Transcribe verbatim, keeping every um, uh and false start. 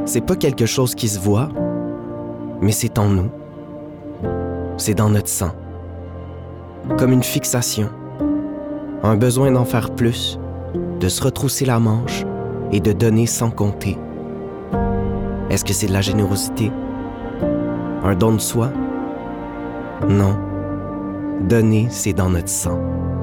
c'est pas quelque chose qui se voit, mais c'est en nous. C'est dans notre sang. Comme une fixation, un besoin d'en faire plus, de se retrousser la manche et de donner sans compter. Est-ce que c'est de la générosité? Un don de soi? Non. Donner, c'est dans notre sang.